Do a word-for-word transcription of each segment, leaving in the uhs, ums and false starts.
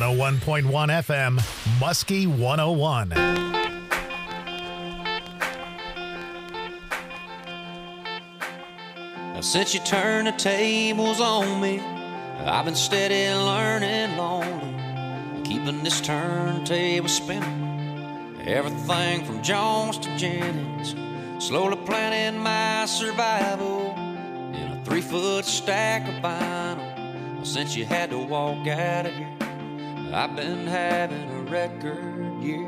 oh one point one F M, Muskie one oh one. Now, since you turned the tables on me, I've been steady learning lonely, keeping this turntable spinning. Everything from Jones to Jennings, slowly planning my survival in a three-foot stack of vinyl. Since you had to walk out of here, I've been having a record year.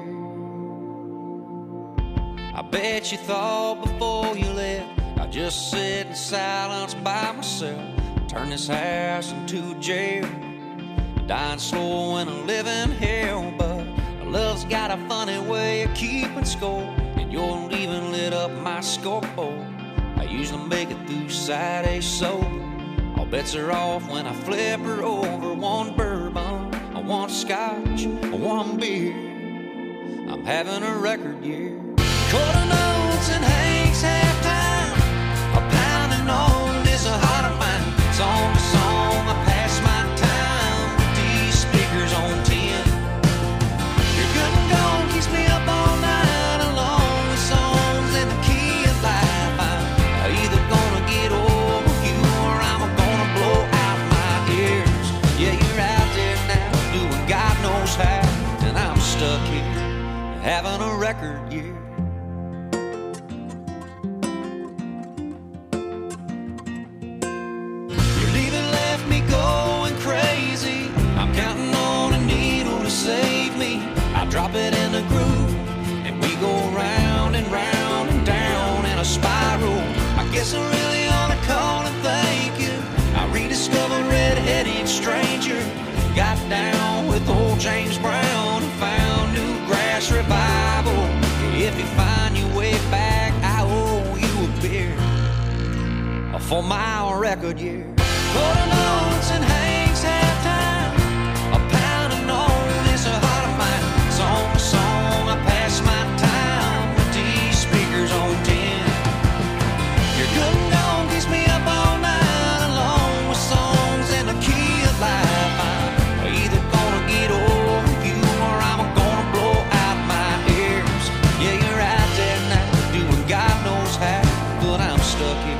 I bet you thought before you left I'd just sit in silence by myself, turn this house into a jail, dying slow in a living hell. But love's got a funny way of keeping score, and your leaving lit up my scoreboard. I usually make it through Saturday sober. All bets are off when I flip her over. One bourbon, I want scotch, I want beer. I'm having a record year. Quarter notes and Hank's halftime, a pounding on this a heart of mine. Song to song, I pass my time with these speakers on ten. Your good and gone keeps me up all night along with songs in the key of life. I'm either gonna get over you or I'm gonna blow out my ears. Yeah, you're out there now doing God knows how, and I'm stuck here having a record year. Your leaving left me going crazy. I'm counting on a needle to save me. I drop it in the groove, and we go round and round and down in a spiral. I guess I really ought to call and thank you. I rediscovered Red-Headed Stranger, got down with old James Brown, and found new grass revival. If you find your way back, I owe you a beer for my record year. Quarter notes and Hank's halftime, a pounding on this a heart of mine. Song to song, I pass my time with these speakers on ten. Your good and gone keeps me up all night along with songs in the key of life. I'm either gonna get over you or I'm gonna blow out my ears. Yeah, you're out there now doing God knows how, but I'm stuck here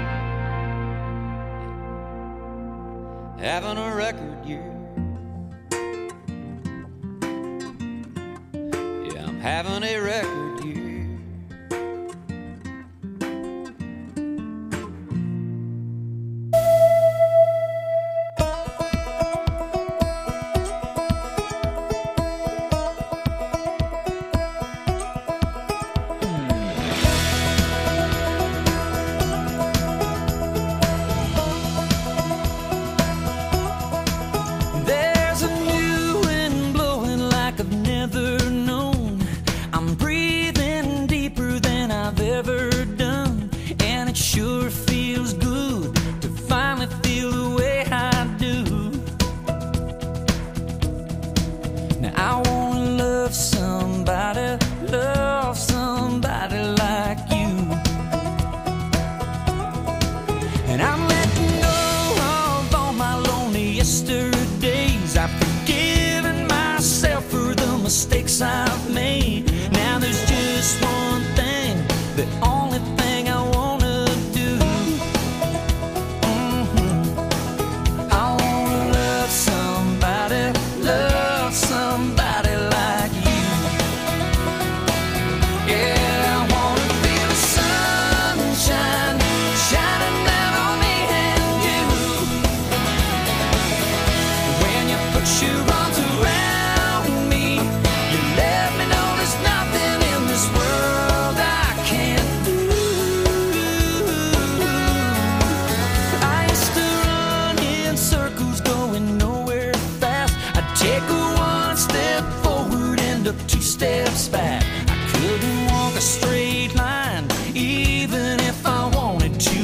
having a record year. Yeah, I'm having a record year. There's a new wind blowing like I've never known. I'm breathing deeper than I've ever done, and it sure feels good to finally feel the way I do. Now I wanna love somebody, love somebody like you. And I'm letting go of all my lonely yesterdays. I've forgiven myself for the mistakes I've made. Now there's just one thing, the only thing I wanna do. Mhm. I wanna love somebody, love somebody like you. Yeah, I wanna feel the sunshine shining down on me and you. When you put your arms around me, you let me know there's nothing in this world I can't do. I used to run in circles going nowhere fast. I'd take a one step forward and up two steps back. I couldn't walk a straight line even if I wanted to.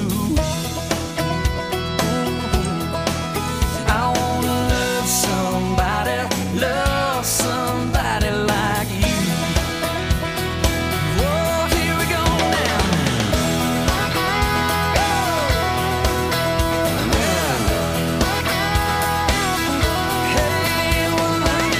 I wanna love somebody, love somebody like you. Oh, here we go now. Hey, well, I'm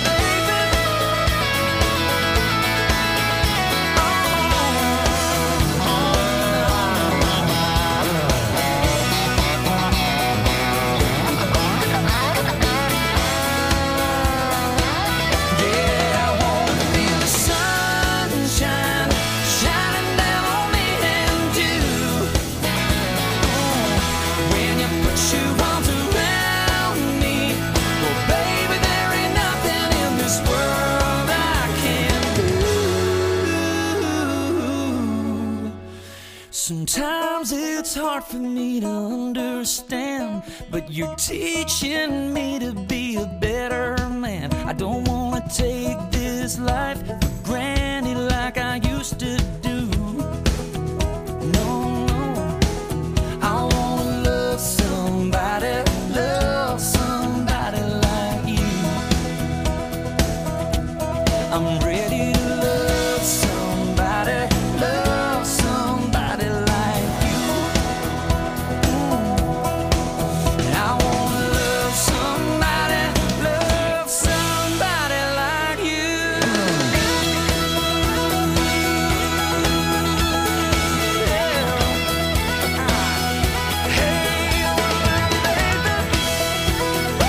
Sometimes it's hard for me to understand, but you're teaching me to be a better man. I don't wanna take this life for granted like I used to do. No, no, I wanna love somebody, love somebody like you. I'm ready to love somebody, love somebody like you. Mm. And I wanna love somebody, love somebody like you. Yeah. Hey, baby. Woo.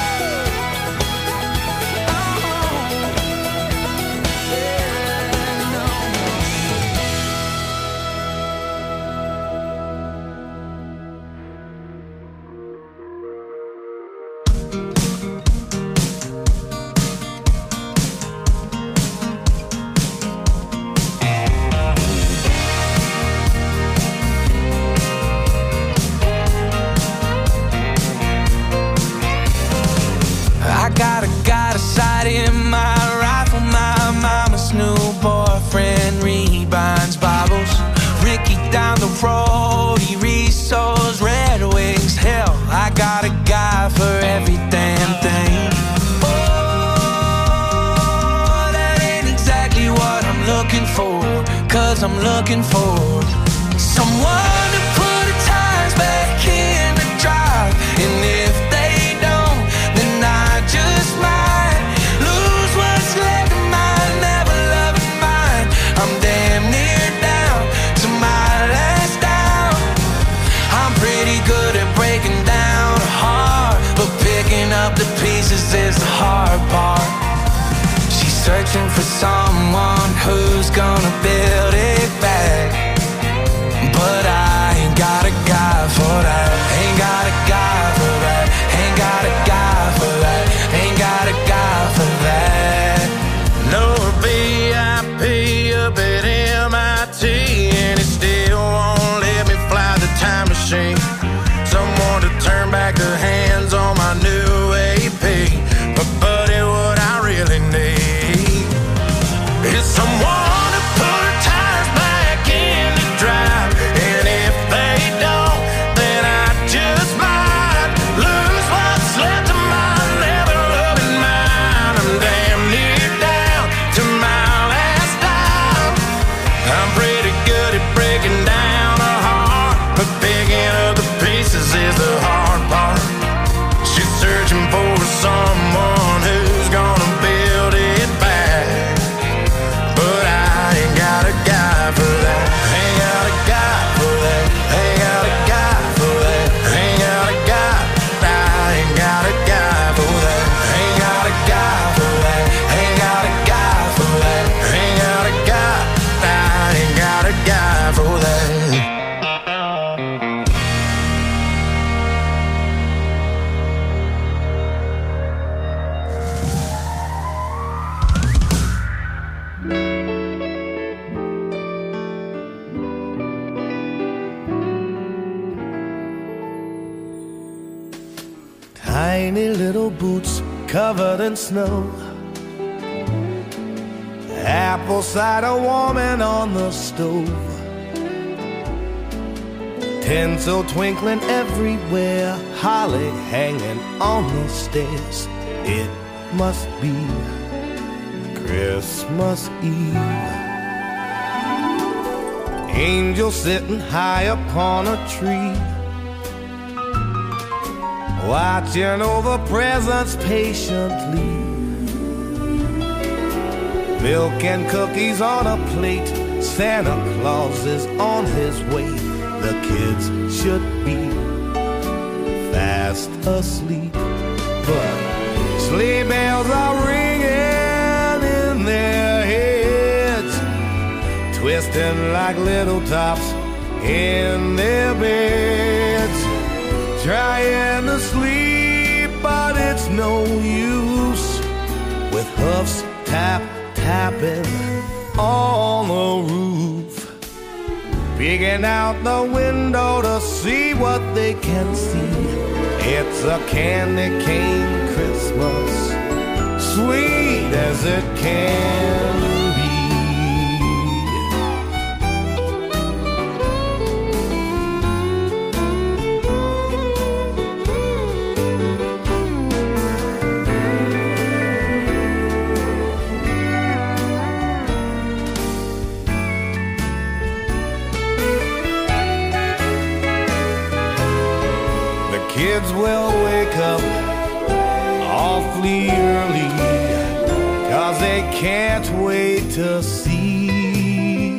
I got a got a sight in my rifle. My mama's new boyfriend rebinds Bibles. Ricky down the road, he resows Red Wings. Hell, I got a guy for every damn thing. Oh, that ain't exactly what I'm looking for, 'cause I'm looking for someone to put the tires back in the drive. And if they don't, then I just might lose what's left of my never loving mind. I'm damn near down to my last down. I'm pretty good at breaking down a heart, but picking up the pieces is the hard part. She's searching for someone who's gonna build it back, but I ain't got a guy for that. Ain't got a guy for that. Ain't got a guy for that. Ain't got a guy for that. No V I P up at M I T, and it still won't let me fly the time machine. Someone to turn back the hands on my new A P. But buddy, what I really need is someone to put her tires back in the drive. And if they don't, then I just might lose what's left of my never loving mind. I'm damn near down to my last dime. I'm pretty good at breaking down a heart, but picking up the pieces is the hard part. She's searching for someone who's gonna build it back, but I ain't got a guy for that. Ain't got a guy for that. Ain't got a guy for that. Ain't got a guy. I ain't got a guy for that. Ain't got a guy for that. Ain't got a guy for that. Ain't got a guy. I ain't got a guy for that. Tiny little boots covered in snow, apple cider warming on the stove, tinsel twinkling everywhere, holly hanging on the stairs. It must be Christmas Eve. Angels sitting high upon a tree, watching over presents patiently. Milk and cookies on a plate, Santa Claus is on his way. The kids should be fast asleep, but sleigh bells are ringing in their heads, twisting like little tops in their beds, trying to sleep, but it's no use, with hoofs tap tapping on the roof. peeking out the window to see what they can see. It's a candy cane Christmas, sweet as it can be. Kids will wake up awfully early, 'cause they can't wait to see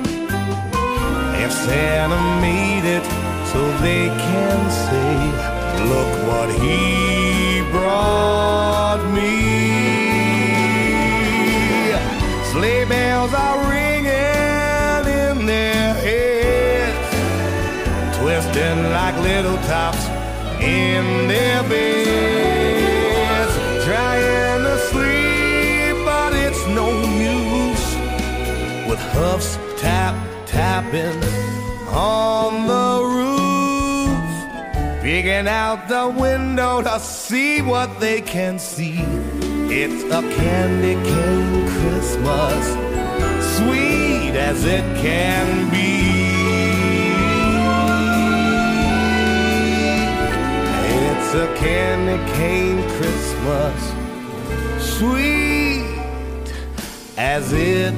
if Santa made it, so they can say, look what he brought me. Sleigh bells are ringing in their heads, twisting like little tops in their beds, trying to sleep, but it's no use, with hoofs tap tapping on the roof, peeking out the window to see what they can see. It's a candy cane Christmas, sweet as it can be. It's a candy cane Christmas, sweet as it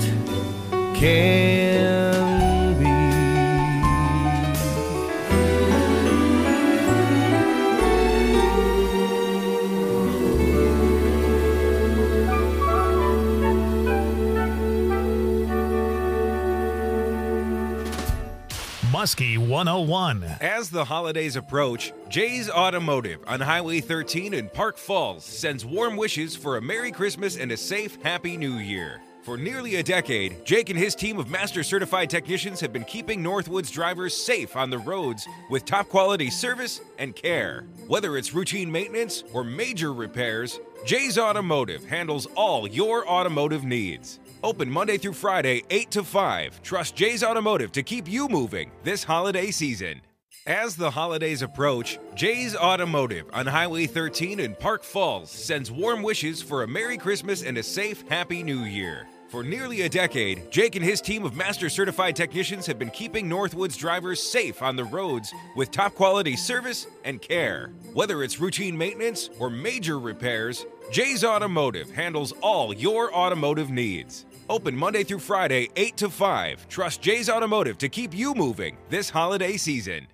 can be. Muskie one oh one. As the holidays approach, Jay's Automotive on Highway thirteen in Park Falls sends warm wishes for a Merry Christmas and a safe, Happy New Year. For nearly a decade, Jake and his team of Master Certified Technicians have been keeping Northwoods drivers safe on the roads with top-quality service and care. Whether it's routine maintenance or major repairs, Jay's Automotive handles all your automotive needs. Open Monday through Friday, eight to five. Trust Jay's Automotive to keep you moving this holiday season. As the holidays approach, Jay's Automotive on Highway thirteen in Park Falls sends warm wishes for a Merry Christmas and a safe, Happy New Year. For nearly a decade, Jake and his team of Master Certified Technicians have been keeping Northwoods drivers safe on the roads with top-quality service and care. Whether it's routine maintenance or major repairs, Jay's Automotive handles all your automotive needs. Open Monday through Friday, eight to five. Trust Jay's Automotive to keep you moving this holiday season.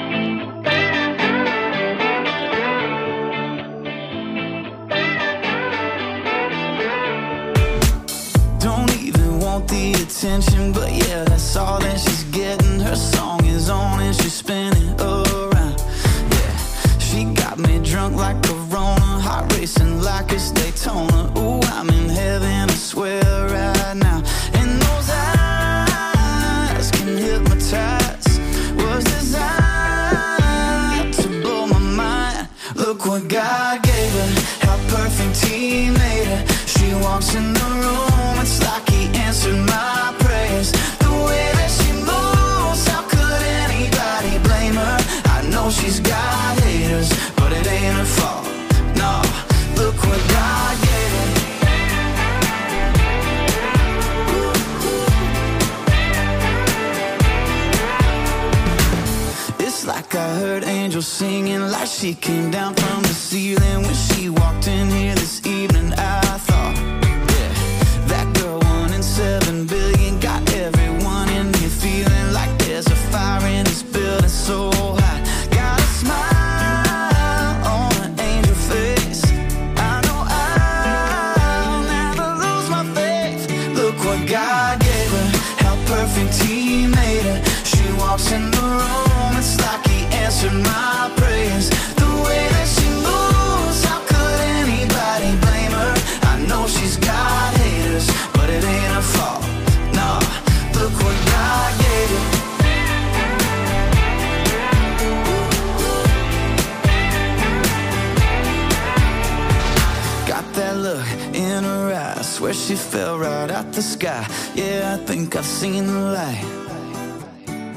Don't even want the attention, but yeah, that's all that she's getting. Her song is on and she's spinning around. Yeah, she got me drunk like Corona, heart racing like it's Daytona. Ooh, I'm in heaven, I swear right now. And those eyes can hypnotize, was designed to blow my mind. Look what God gave her, how perfect He made her. She walks in the room, it's like He answered my prayers. The way that she moves, how could anybody blame her? I know she's got haters, but it ain't her fault. No, look what God gave her. It's like I heard angels singing, like she came down from the ceiling when she walked in here this evening. I thought, yeah, that girl one in seven billion got everyone in here feeling like there's a fire in this building so hot. Got a smile on an angel face. I know I'll never lose my faith. Look what God gave her, how perfect He made her. She walks in the room, it's like He answered my prayers. The way that she moves, how could anybody blame her? I know she's got haters, but it ain't her fault. No, look what God gave her. Got that look in her eyes, swear she fell right out the sky. Yeah, I think I've seen the light.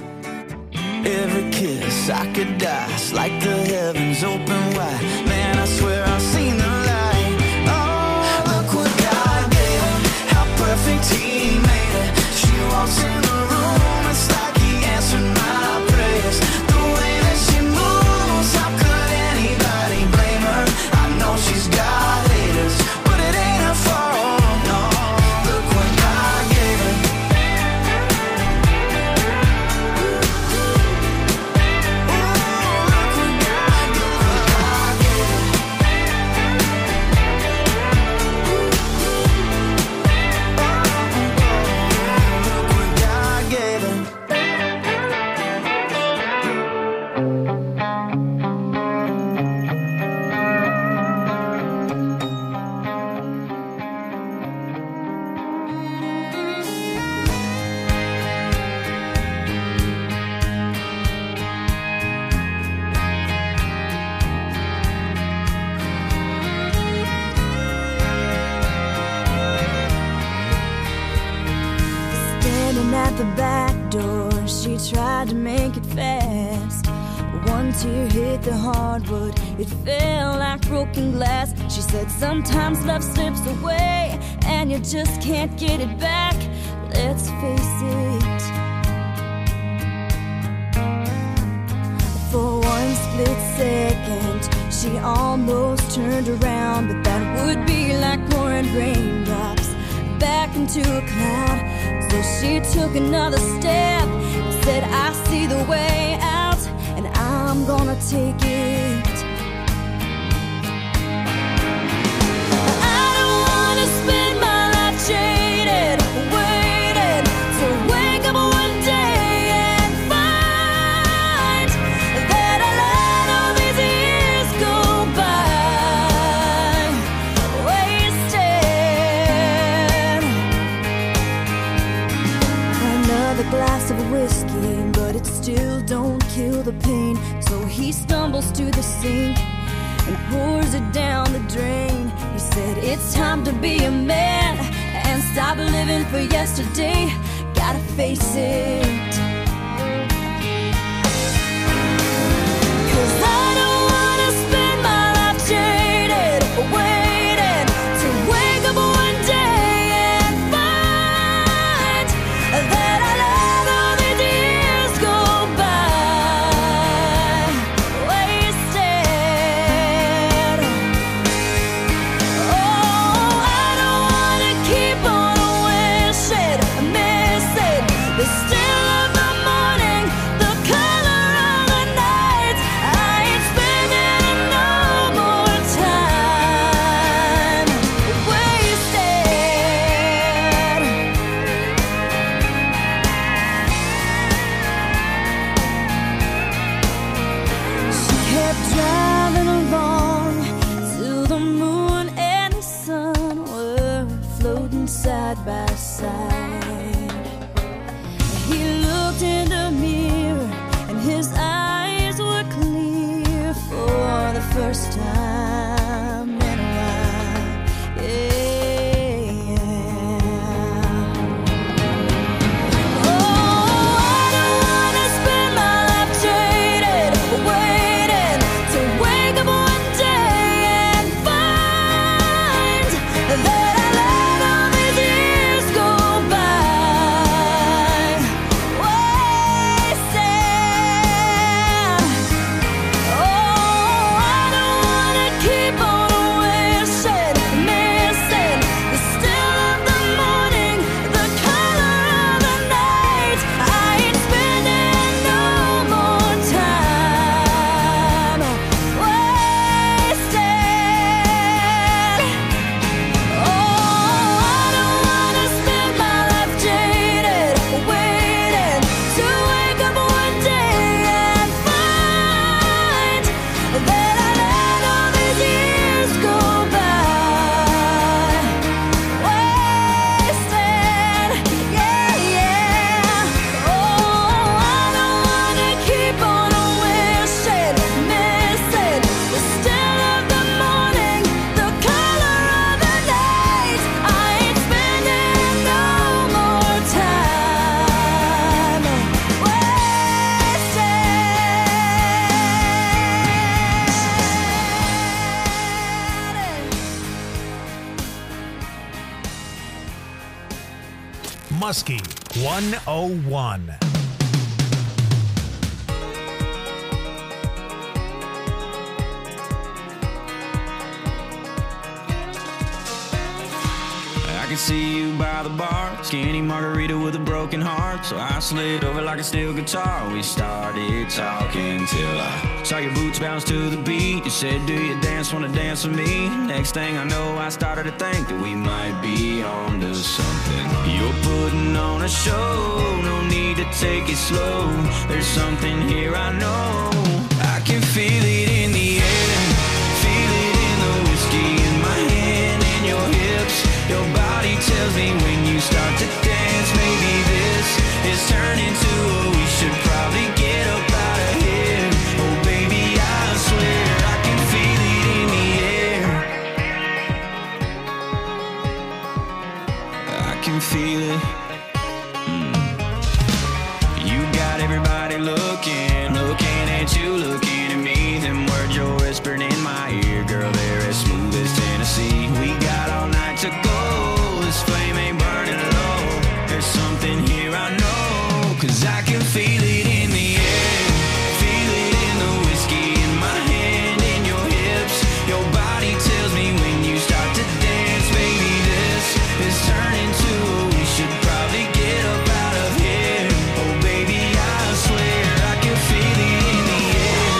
Every kiss I could die. It's like the heavens open wide. Man, I swear I've seen the light. Oh, look what God gave him. How perfect he made it. She walks in the room, it's like he answered my prayers. The way that she moves, how could anybody blame her? I know she's got haters, but it ain't her fault, no. Look what God gave her. At the back door, she tried to make it fast. One tear hit the hardwood, it fell like broken glass. She said sometimes love slips away and you just can't get it back. Let's face it. For one split second, she almost turned around, but that would be like pouring raindrops back into a cloud. So she took another step and said, I see the way out, and I'm gonna take it. I don't wanna spend my life jaded, waiting to wake up one day and find that I let all these years go by wasted. Another glass of whiskey, but it still don't kill the pain. So he stumbles to the sink and pours it down the drain. He said, it's time to be a man and stop living for yesterday. Gotta face it. 'Cause I don't wanna spend my life jaded, waiting to wake up one day and find that I let all these years go by wasted. Oh, I don't wanna keep on wishing, missing the still of the morning, the color of the night. I ain't spending no more time wasted. She kept driving along till the moon and the sun were floating side by side. He looked in the mirror and his eyes were clear for the first time in a while. Yeah. Oh, I don't wanna spend my life jaded, waiting to wake up one day and find that I let all these years go by Muskie one oh one. I can see you by the bar, skinny margarita with a broken heart. So I slid over like a steel guitar. We started talking till I saw your boots bounce to the beat. You said, do you dance, wanna dance with me? Next thing I know, I started to think that we might be on to something. You're putting on a show, no need to take it slow. There's something here I know. I can feel it in the air, feel it in the whiskey in my hand and your hips. Your body tells me when you start to dance, maybe this is turning to a we should probably get up out of here. Oh baby, I swear I can feel it in the air. I can feel it. Mm. You got everybody looking, looking at you, looking at me. Them words you're whispering in my ear, girl, they're as smooth as Tennessee. We got all night to go. This flame ain't burning low. There's something here I know, 'cause I can feel it in the air, feel it in the whiskey in my hand and your hips. Your body tells me when you start to dance, baby, this is turning to we should probably get up out of here. Oh baby, I swear I can feel it in the air.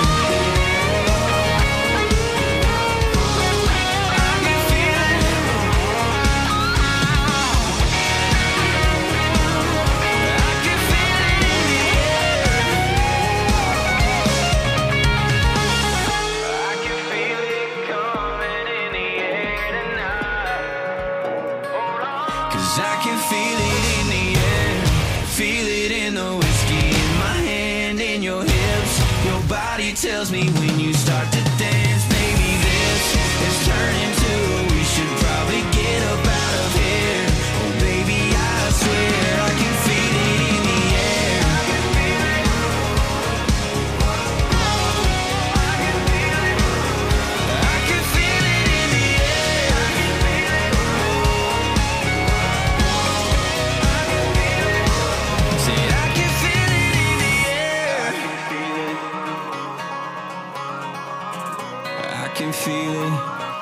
I can feel it. I can feel it in the air, feel it in the whiskey in my hand and your hips. Your body tells me when you start to dance, maybe this is turning to we should probably get up out of here. Oh baby, I swear I can feel it in the air. I can feel it. I can feel it. I can feel it in the air. I can feel it. Said I can feel it in the air. I can feel it.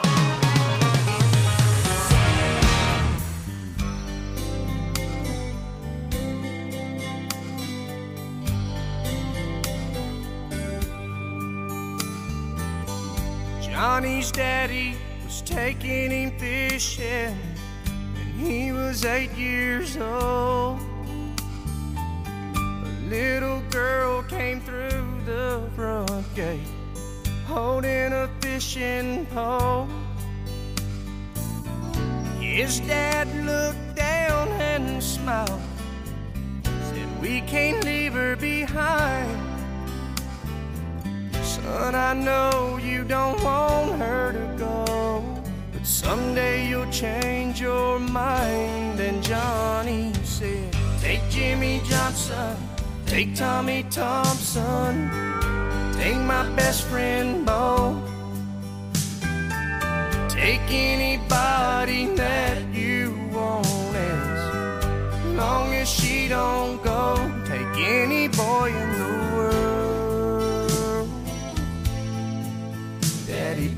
Johnny's daddy was taking him fishing when he was eight years old. A little girl came through the front gate holding a fishing pole. His dad looked down and smiled, said, we can't leave her behind. Son, I know you don't want her to go, but someday you'll change your mind. And Johnny said, take Jimmy Johnson, take Tommy Thompson, take my best friend Bo, take anybody that you want, as long as she don't go. Take any boy in the world. Daddy,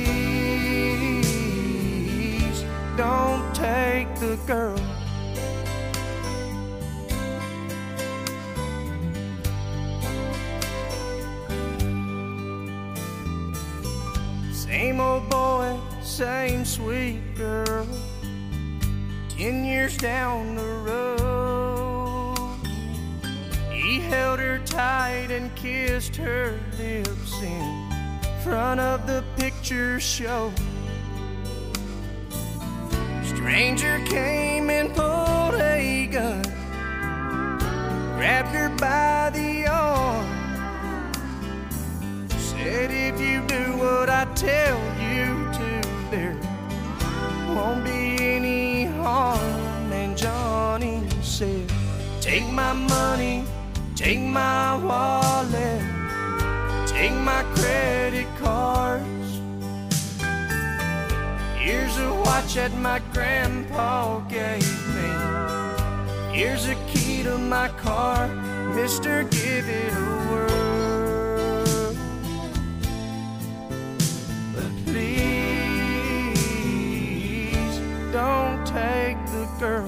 please don't take the girl. Same old boy, same sweet girl. Ten years down the road, he held her tight and kissed her lips in front of the picture show. Stranger came and pulled a gun, grabbed her by the arm, said, if you do what I tell you to, there won't be any harm. And Johnny said, take my money, take my wallet, take my credit cards. Here's a watch that my grandpa gave me. Here's a key to my car, mister, give it a whirl. But please don't take the girl.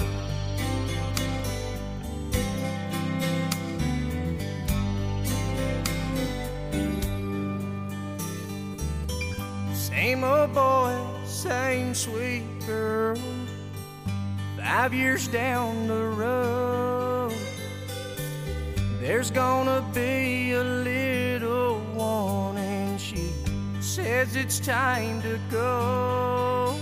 Same old boy, same sweet girl. Five years down the road, there's gonna be a little one, and she says it's time to go.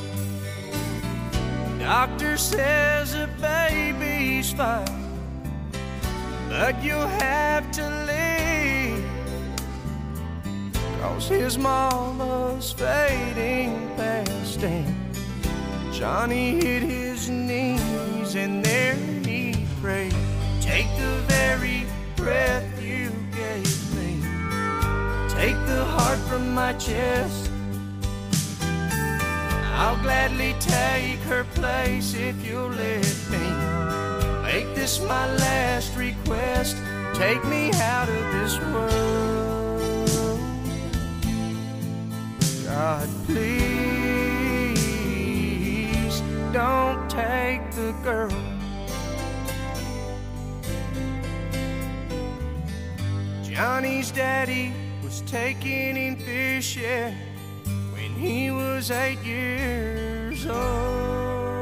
Doctor says the baby's fine, but you'll have to leave, 'cause his mama's fading fast, and Johnny hit his knees and there he prayed, take the very breath you gave me, take the heart from my chest. I'll gladly take her place if you'll let me make this my last request. Take me out of this world. God, please don't take the girl. Johnny's daddy was taking him fishing when he was eight years old.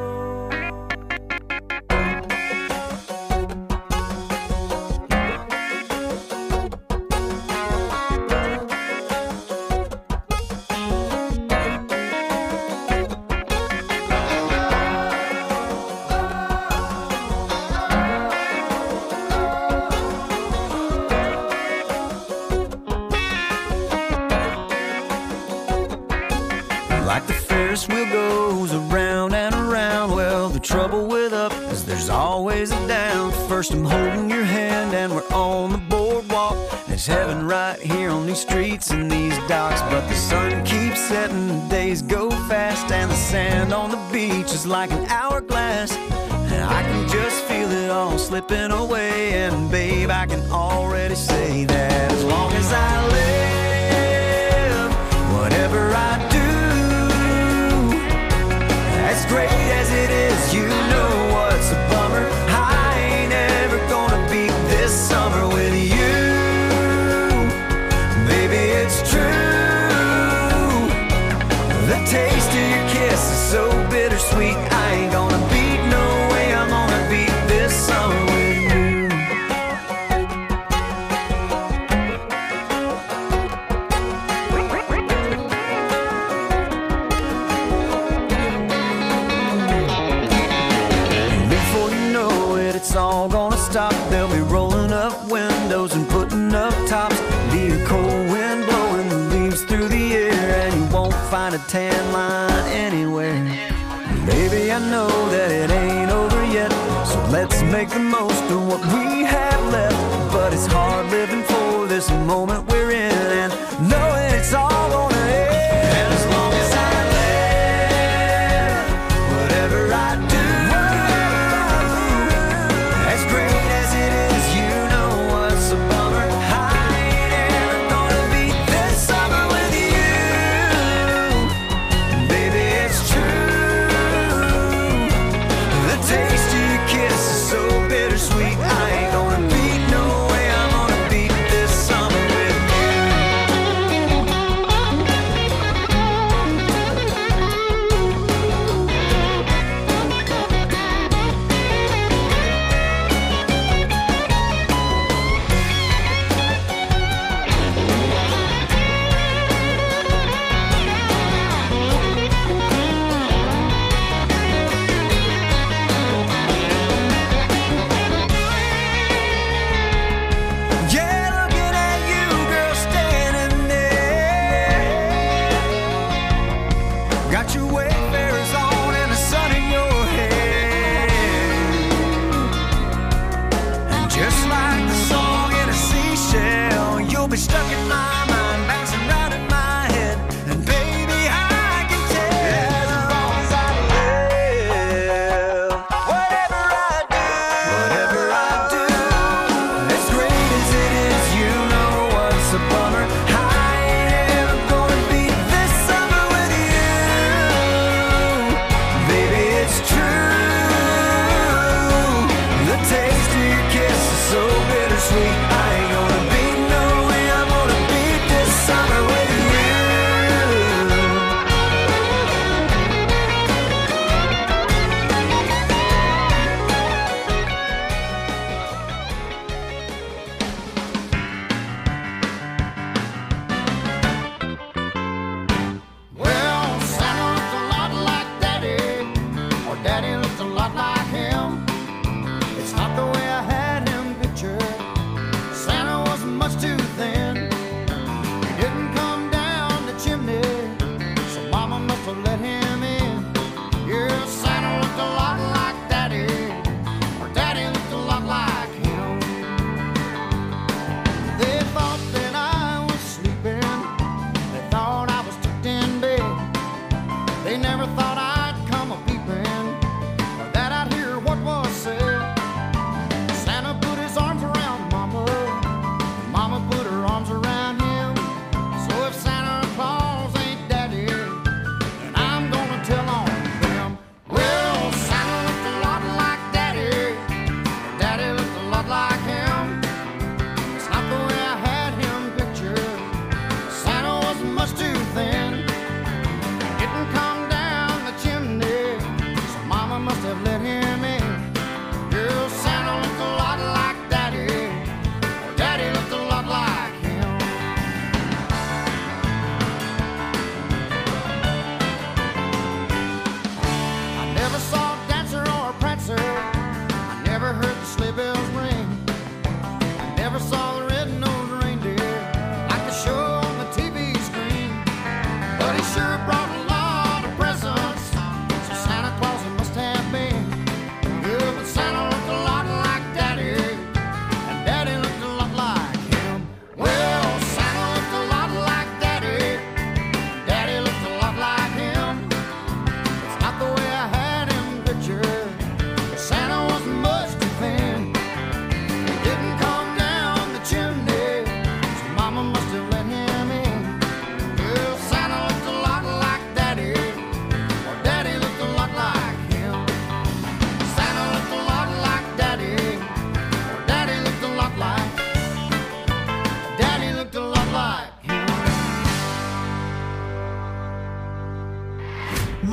Like the Ferris wheel goes around and around, well, the trouble with up is there's always a down. First I'm holding your hand and we're on the boardwalk. There's heaven right here on these streets and these docks, but the sun keeps setting, the days go fast, and the sand on the beach is like an hourglass. And I can just feel it all slipping away, and babe, I can already say that as long as I live, whatever I do, as great as it is, you know what's a bummer. I ain't ever gonna beat this summer with you. Baby, it's true. The taste of your kiss is so bittersweet. I ain't gonna beat, no way I'm gonna beat this summer with you. It's all gonna stop. They'll be rolling up windows and putting up tops. Be a cold wind blowing the leaves through the air, and you won't find a tan line anywhere. Baby, I know that it ain't over yet, so let's make the most of what we have left. But it's hard living for this moment we're in, and knowing it's all gonna end. And as long as I live, whatever I do, sweet, I ain't gonna beat, no way I'm gonna beat this summer with you.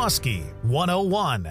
Muskie one oh one.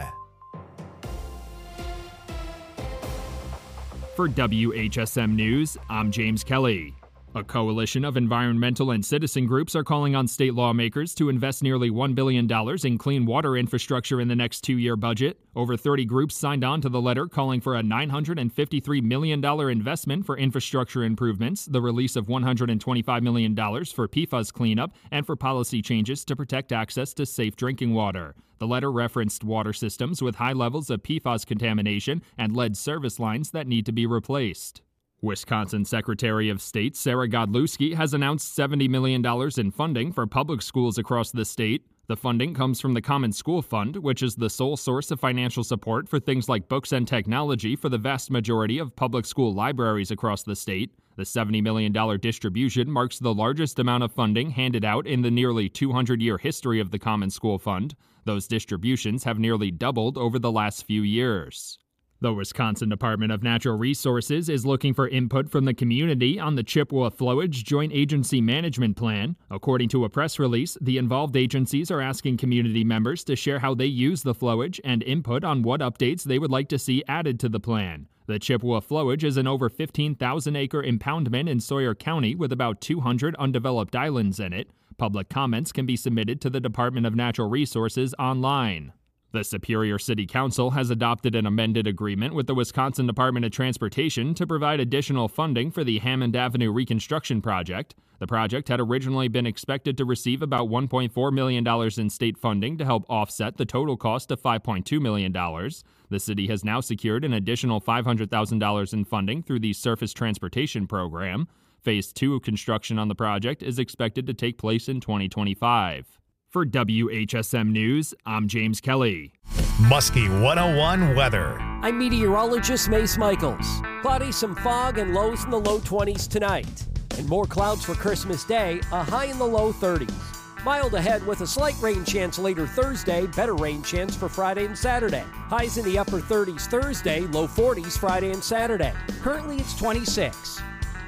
For W H S M News, I'm James Kelly. A coalition of environmental and citizen groups are calling on state lawmakers to invest nearly one billion dollars in clean water infrastructure in the next two-year budget. Over thirty groups signed on to the letter calling for a nine hundred fifty-three million dollars investment for infrastructure improvements, the release of one hundred twenty-five million dollars for P FAS cleanup, and for policy changes to protect access to safe drinking water. The letter referenced water systems with high levels of P FAS contamination and lead service lines that need to be replaced. Wisconsin Secretary of State Sarah Godlewski has announced seventy million dollars in funding for public schools across the state. The funding comes from the Common School Fund, which is the sole source of financial support for things like books and technology for the vast majority of public school libraries across the state. The seventy million dollars distribution marks the largest amount of funding handed out in the nearly two hundred year history of the Common School Fund. Those distributions have nearly doubled over the last few years. The Wisconsin Department of Natural Resources is looking for input from the community on the Chippewa Flowage Joint Agency Management Plan. According to a press release, the involved agencies are asking community members to share how they use the flowage and input on what updates they would like to see added to the plan. The Chippewa Flowage is an over fifteen thousand acre impoundment in Sawyer County with about two hundred undeveloped islands in it. Public comments can be submitted to the Department of Natural Resources online. The Superior City Council has adopted an amended agreement with the Wisconsin Department of Transportation to provide additional funding for the Hammond Avenue reconstruction project. The project had originally been expected to receive about one point four million dollars in state funding to help offset the total cost of five point two million dollars. The city has now secured an additional five hundred thousand dollars in funding through the Surface Transportation Program. Phase two construction on the project is expected to take place in twenty twenty-five. For W H S M News, I'm James Kelly. Muskie one oh one weather. I'm meteorologist Mace Michaels. Cloudy, some fog, and lows in the low twenties tonight. And more clouds for Christmas Day, a high in the low thirties. Mild ahead with a slight rain chance later Thursday, better rain chance for Friday and Saturday. Highs in the upper thirties Thursday, low forties Friday and Saturday. Currently it's twenty-six.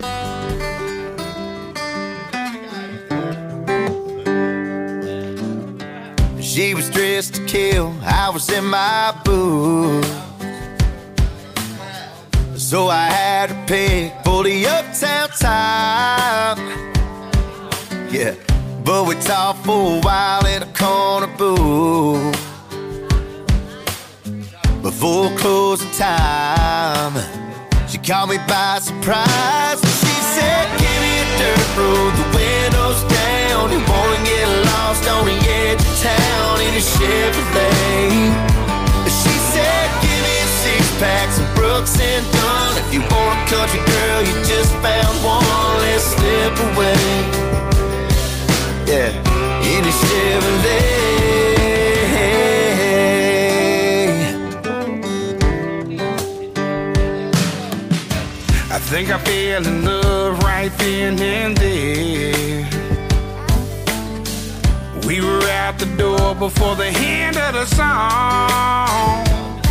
She was dressed to kill, I was in my booth. So I had to pick for the uptown time. Yeah, but we talked for a while in a corner booth before closing time. She caught me by surprise and she said, give me a dirt road, the windows down. You wanna get lost on the edge of town in a Chevrolet. She said, give me a six-pack, some Brooks and Dunn. If you want a country girl, you just found one, let's slip away. Yeah, in a Chevrolet. I think I fell in love right then and there. We were out the door before the end of the song.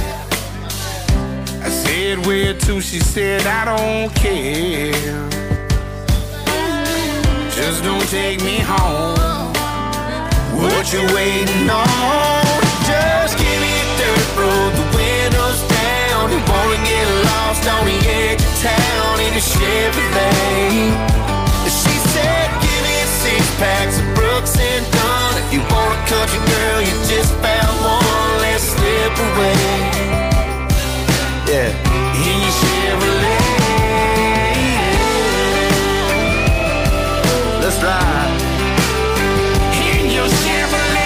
I said, where to? She said, I don't care. Just don't take me home. What you waiting on? Just give me a dirt road, the windows down. You wanna get lost on the edge of town in a Chevrolet. She said, give me a six-pack, some Brooks and Dunn. If you want a country girl, you just found one, let's slip away. Yeah, in your Chevrolet. Let's ride. In your Chevrolet.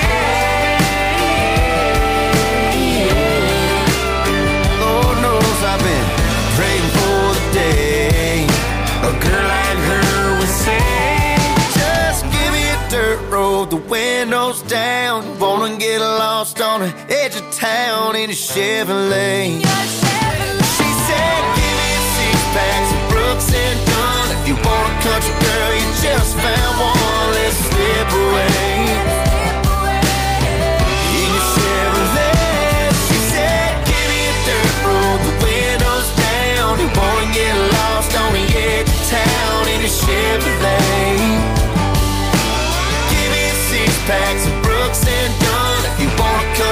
Lord knows I've been praying for the day a girl like her would say, just give me a dirt road, the windows down. Wanna get lost on the edge of town in a Chevrolet. She said, give me a six-pack, some Brooks and Dunn. If you want a country girl, you just found one, let's slip away. In your Chevrolet. She said, give me a dirt road, the windows down. You wanna get lost on the edge of town in a Chevrolet. Give me a six-pack, some Brooks and Dunn. If you want a country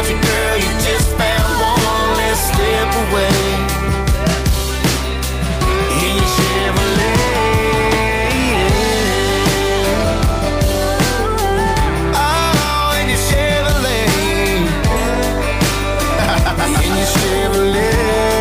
step away in your Chevrolet. Oh, in your Chevrolet. In your Chevrolet.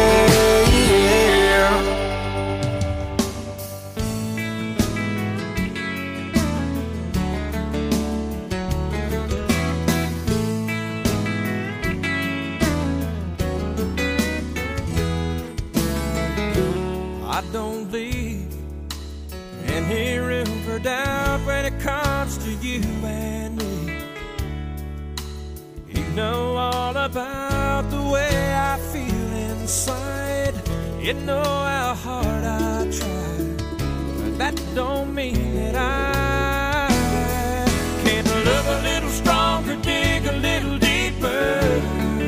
I don't leave any room for doubt when it comes to you and me. You know all about the way I feel inside. You know how hard I try, but that don't mean that I can't love a little stronger, dig a little deeper,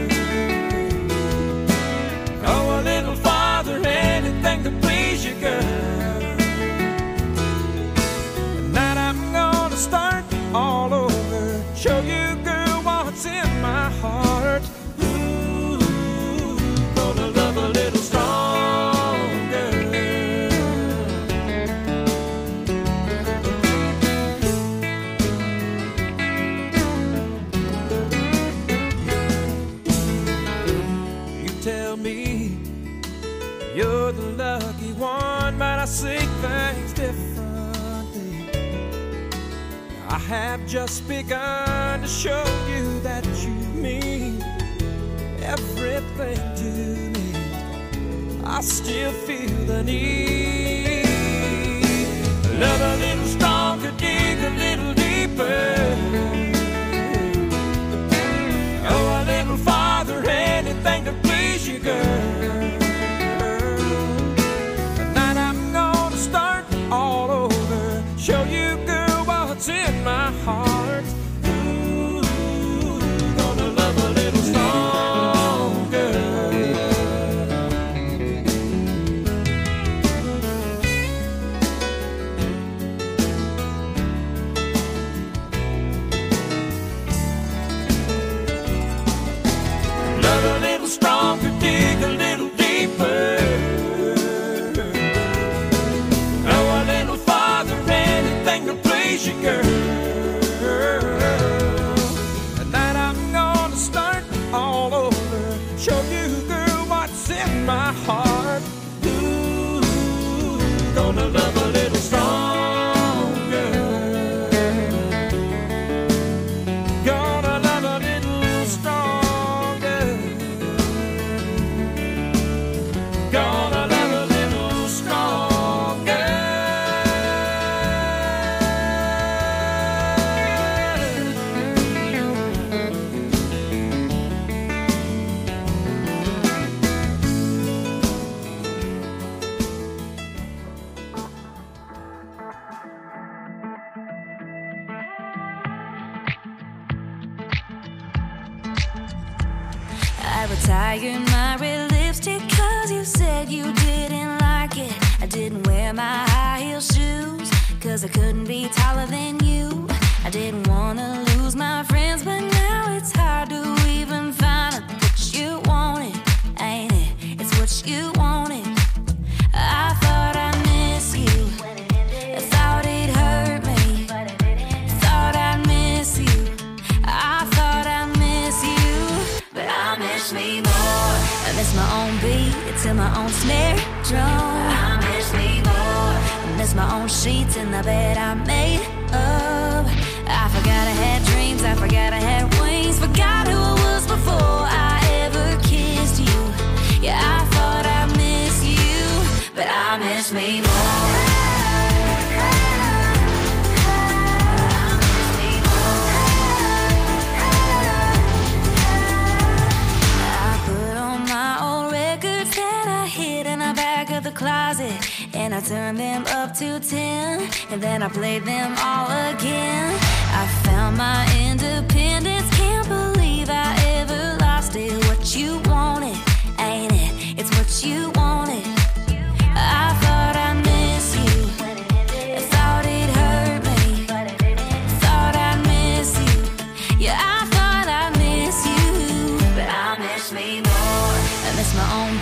go a little farther, anything to please you, girl. Tonight I'm gonna start all over, show you, girl, what's in my heart. Ooh, gonna love a little stronger. You tell me you're the lucky one, but I see things differently. I have just begun to show you that you mean everything to me. I still feel the need. Love a little stronger, dig a little deeper, go a little farther, anything to please you, girl. Tonight I'm gonna start all over, show you, girl, what's in my heart. Ooh, gonna love a little stronger. Love a little stronger, dig a little deeper, go a little farther, anything to please you, girl. Tonight I'm gonna start all over, show you, girl, what's in my heart. Ooh, gonna love a little stronger, gonna love a little stronger, gonna love a little stronger. I retired my red lipstick cause you said you didn't like it. I didn't wear my high heel shoes cause I couldn't be taller than you. I didn't wanna lose my friends, but now it's hard to even find out what you wanted, ain't it? It's what you wanted. I thought I miss you, I thought it hurt me, thought I'd miss you, I thought I miss you, but I miss me more. I miss my own beat to my own snare drum. I miss me more. I miss my own sheets in the bed I made up. I forgot I had dreams, I forgot I had wings, forgot who I was before I ever kissed you. Yeah, I thought I miss you, but I miss me more. Closet, and I turned them up to ten, and then I played them all again. I found my independence, can't believe I ever lost it. What you wanted, ain't it? It's what you wanted. I thought I miss you, I thought it hurt me, thought I'd miss you. Yeah, I thought I miss you, but I miss me more. I miss my own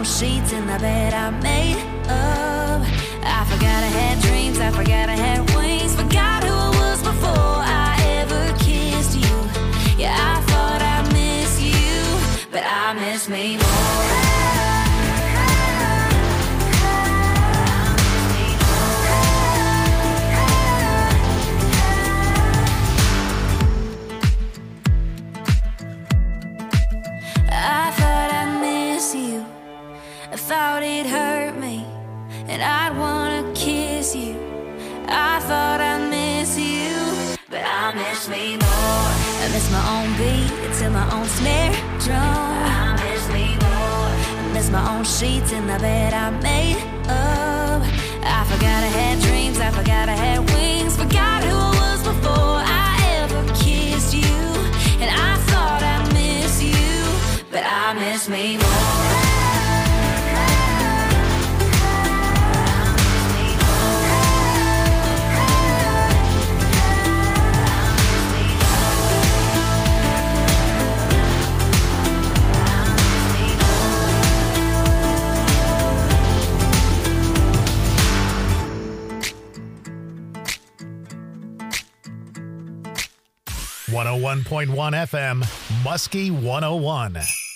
sheets in the bed I made up. I forgot I had dreams, I forgot I had wings, forgot who I was before I ever kissed you. Yeah, I thought I'd miss you, but I miss me more. I thought I'd miss you, I thought it hurt me, and I'd wanna kiss you. I thought I'd miss you, but I miss me more. I miss my own beat to my own snare drum. I miss me more. I miss my own sheets in the bed I made up. I forgot I had dreams, I forgot I had wings, forgot who I was before I ever kissed you. And I thought I'd miss you, but I miss me more. one oh one point one F M, Muskie one oh one.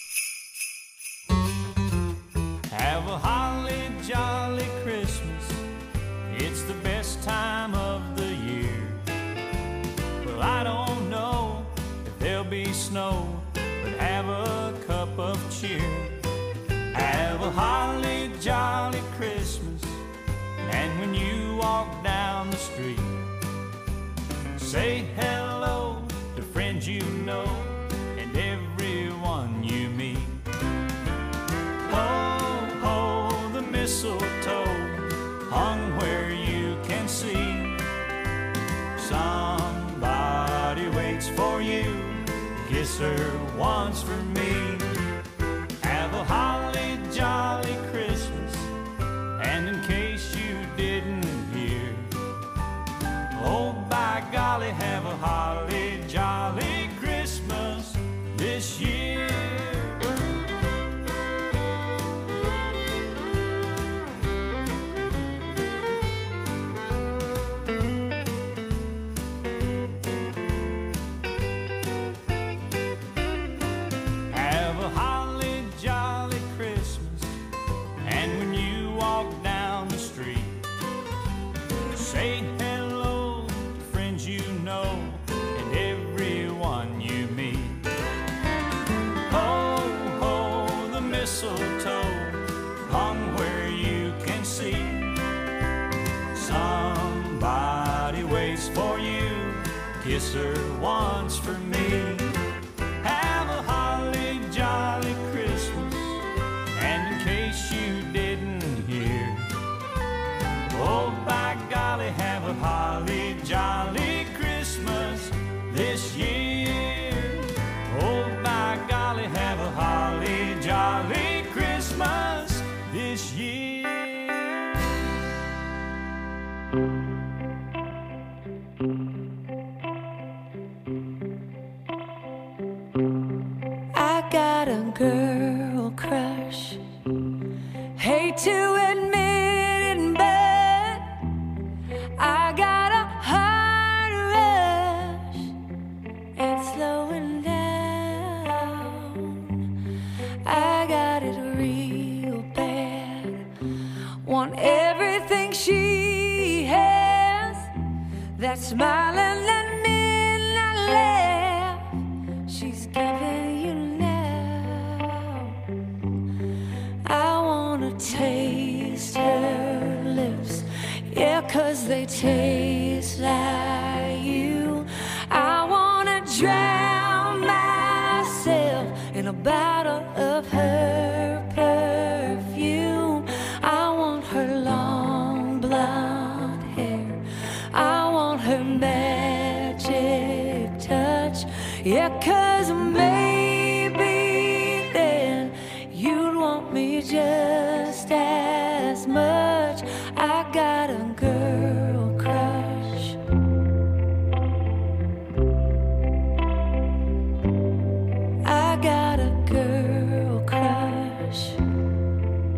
Have a holly jolly Christmas. It's the best time of the year. Well, I don't know if there'll be snow, but have a cup of cheer. Have a holly jolly Christmas. And when you walk down the street, say hello to friends you know and everyone you meet. Ho, ho, the mistletoe hung where you can see. Somebody waits for you, kiss her once for me. Have a holly jolly Christmas, and in case you didn't hear, oh, by golly, have a holly jolly Christmas this year. Have a holly jolly Christmas, and when you walk down the street, say hello to friends you know and everyone you meet. Ho, ho, the mistletoe hung where you can see. Somebody waits for you, kiss her once for me. Have a holly jolly Christmas, and in case you didn't hear, oh, by golly, have a holly jolly Christmas this year. Oh, by golly, have a holly jolly Christmas this year. I got a girl crush. Hate to admit it, but I got a heart rush. It's slowing down. I got it real bad. Want everything she has. That smiling and midnight laugh she's giving you now. I wanna taste her lips, yeah, 'cause they taste like you. I wanna drown myself in a bottle of her perfume. I want her long blonde hair, I want her magic touch, yeah, 'cause maybe then you'd want me just as much. I got a girl crush. I got a girl crush.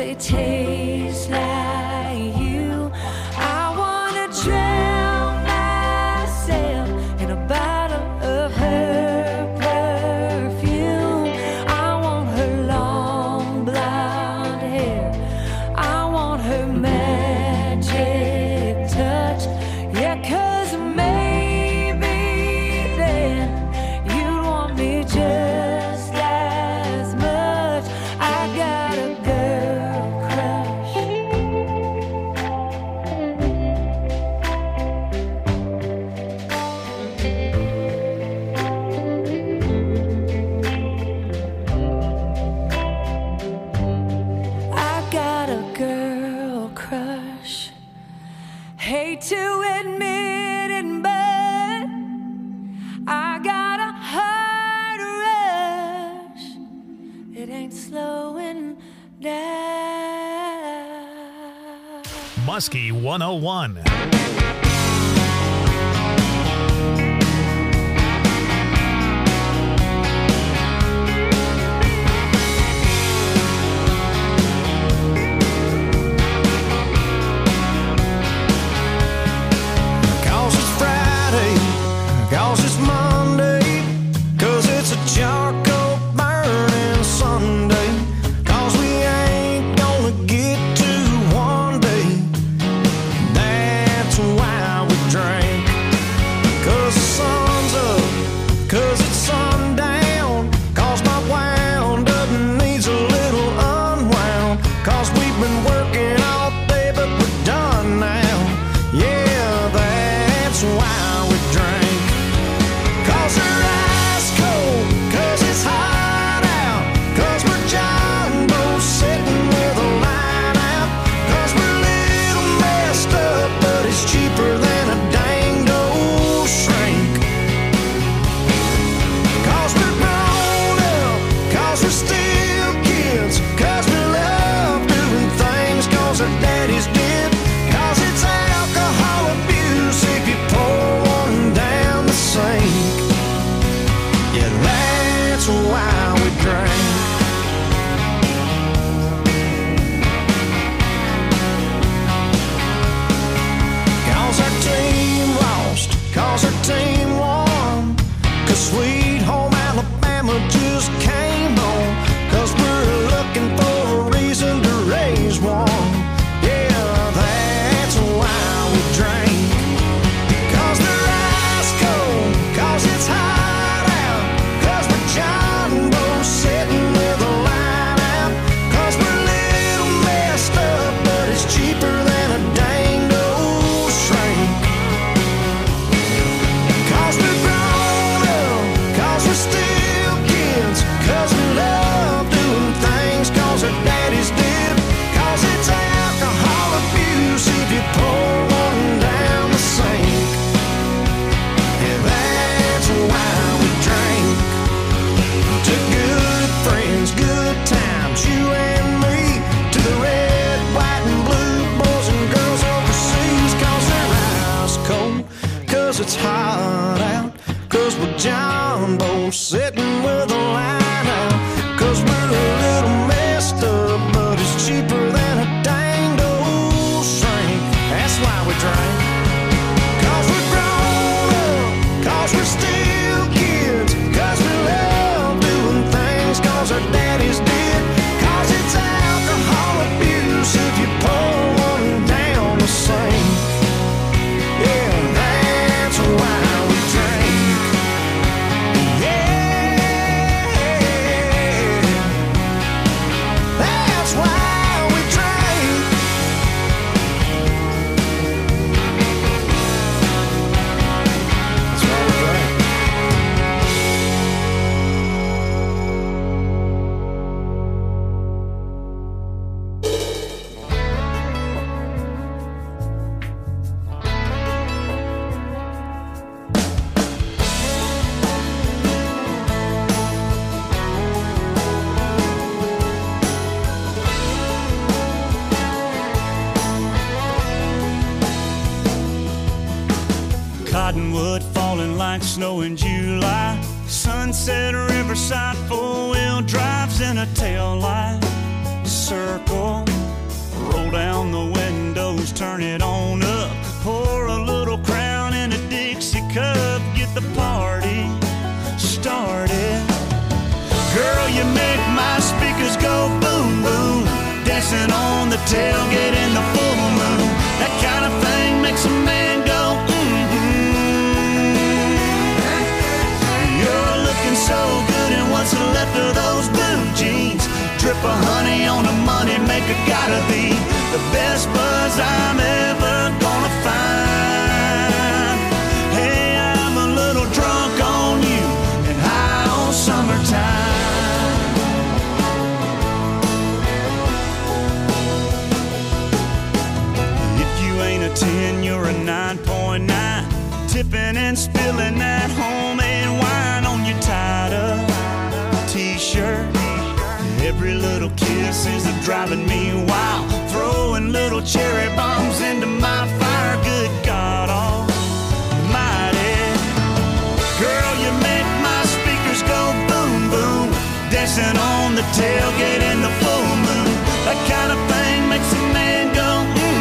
they taste like you. I wanna drown myself in a bottle of her perfume. I want her long blonde hair. I want her magic touch. Yeah, 'cause maybe then you'd want me just as much. I got a girl crush. I got a girl crush. Hate to admit it, but I got a heart rush. It ain't slowing down. Muskie one oh one. Cause it's Friday, cause it's Monday, cause it's a charcoal burning Sunday, cause we ain't gonna get to one day. That's why we drink. Cause the sun's up, cause it's sundown, cause my wound up needs a little unwound, cause we've been working all day but we're done now. Yeah, that's why we drink. Cause they're ice cold, cause it's hot out, cause we're jumbo sitting with a line out, cause we're a little messed up, but it's cheaper than a danged old shrink. Cause we're grown up, cause we're still kids, cause we love doing things cause our daddies did, cause it's alcohol abuse if you pour one down the sink. Yeah, that's why we drink. Cause our team lost, cause our team won, cause Sweet Home Alabama just came home, cause we're looking for a reason to raise one. Yeah, that's why we drink. Cause they're ice cold, cause it's hot out, cause we're jumbo sitting with a line out, cause we're a little messed up, but it's cheaper than a danged old shrink. Cause we're grown up, cause we're still kids, cause we love doing things cause our daddies did, cause it's alcohol abuse if you pour one down the sink. Yeah, that's why we drink. To good friends, good times, you and me, to the red, white, and blue boys and girls overseas, cause they're ice cold, cause it's hot out, cause we're jumbo sitting with a line out, cause we're a little messed up, but it's cheaper than a danged old shrink. That's why we drink. Cause we're grown up, cause we're still kids, cause we love doing things cause our daddies did, cause it's alcohol abuse if you pour one down the sink. Yeah, that's why we drink. Yeah, that's why we drink. That's why we drink. Cottonwood falling like snow in July. Sunset Riverside, four-wheel drives in a tail light circle. Roll down the windows, turn it on up. Pour a little Crown in a Dixie cup. Get the party started. Girl, you make my speakers go boom, boom. Dancing on the tailgate in the full moon. That kind of thing makes a man go, mm-hmm. You're looking so good in what's left of those blue jeans. Drip of honey on the money maker, gotta be the best buzz I'm ever gonna find. Hey, I'm a little drunk on you and high on summertime. ten, you're a nine point nine. Tipping and spilling that homemade wine on your tied up t-shirt. Every little kiss is a driving me wild. Throwing little cherry bombs into my fire. Good God almighty. Girl, you make my speakers go boom, boom. Dancing on the tailgate in the full moon. That kind of thing makes a man go,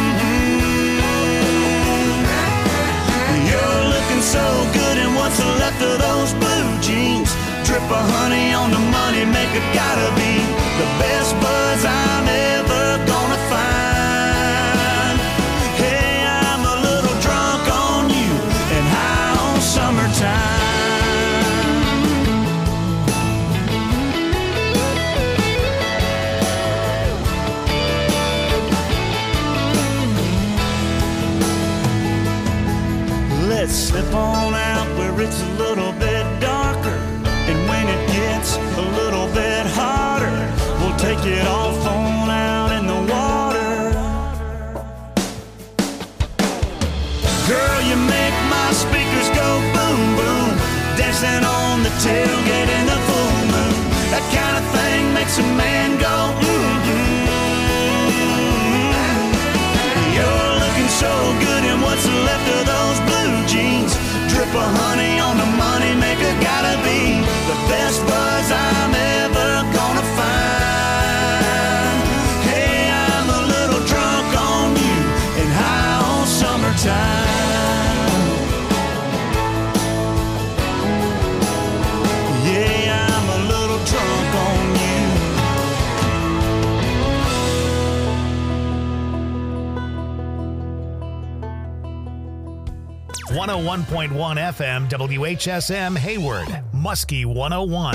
so good in what's left of those blue jeans. Drip of honey on the money maker, gotta be the best buzz I'm ever gonna find. Hey, I'm a little drunk on you and high on summertime. Let's slip on out where it's a little bit darker. And when it gets a little bit hotter, we'll take it off on out in the water. Girl, you make my speakers go boom, boom. Dancing on the tailgate in the full moon. That kind of thing makes a man go, mm-hmm. You're looking so good in what's left of those blue jeans. Drip of honey on the money maker, gotta be the best buzz I'm ever gonna find. Hey, I'm a little drunk on you and high on summertime. Yeah, I'm a little drunk on you. one oh one point one F M W H S M Hayward, Muskie one oh one.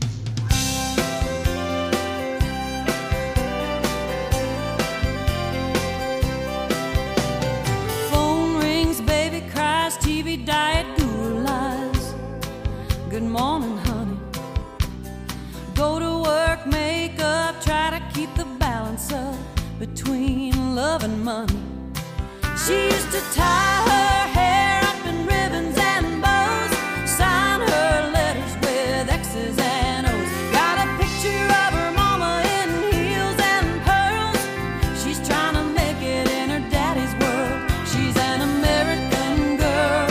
Phone rings, baby cries, T V diet, guru lies. Good morning, honey. Go to work, make up, try to keep the balance up between love and money. She used to tie her hair up in ribbons and bows, sign her letters with X's and O's. Got a picture of her mama in heels and pearls. She's trying to make it in her daddy's world. She's an American girl,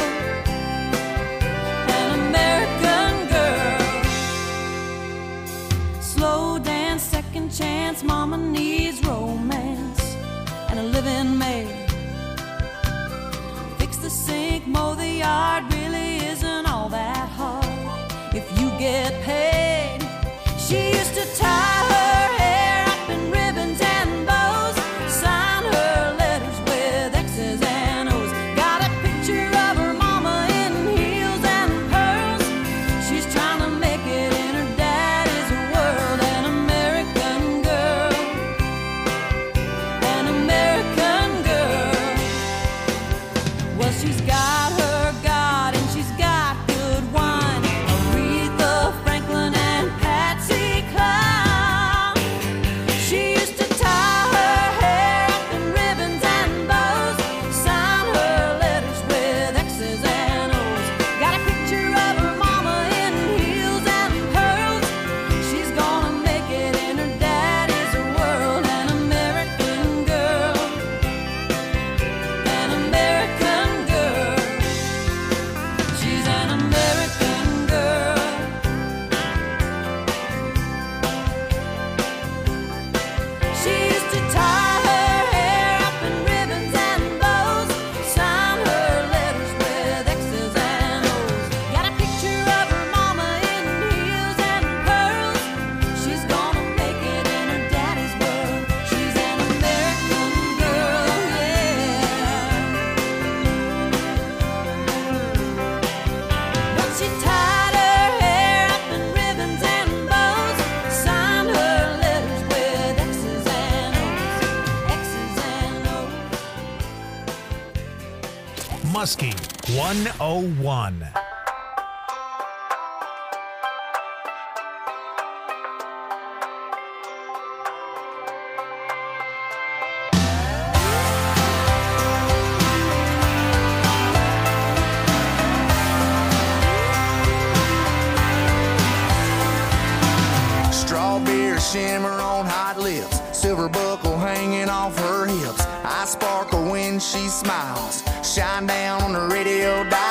an American girl. Slow dance, second chance, mama needs romance and a living maid. Sink, mow the yard, really isn't all that hard if you get paid. She used to tie her hair up in ribbons and bows, sign her letters with X's and O's. Got a picture of her mama in heels and pearls. She's trying to make it in her daddy's world. An American girl, an American girl. Well, she's got her God Muskie one oh one. Strawberry shimmer on hot lips, silver buckle hanging off her hips. I sparkle when she smiles, shine down on the radio dial.